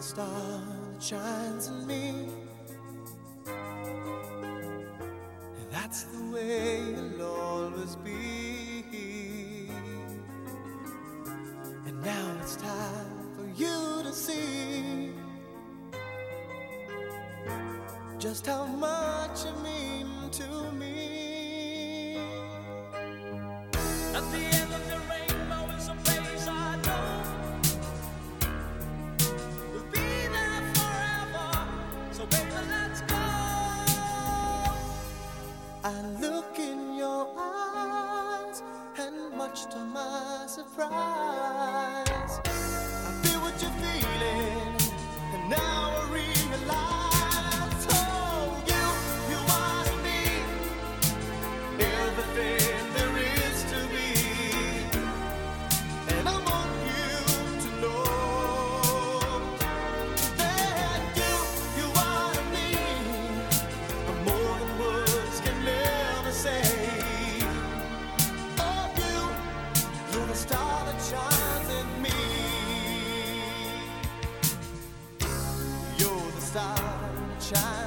star that shines in me. That's the way it'll always be. And now it's time for you to see just how much you mean to me. At the end of the rainbow is a place I know. We'll be there forever. So baby, let's go. I look in your eyes, and much to my surprise, I feel what you're feeling, and now I realize, oh, you are to me everything there is to be, and I want you to know that you are to me more than words can never say. Oh, you're the star that shines in me. You're the star that shines.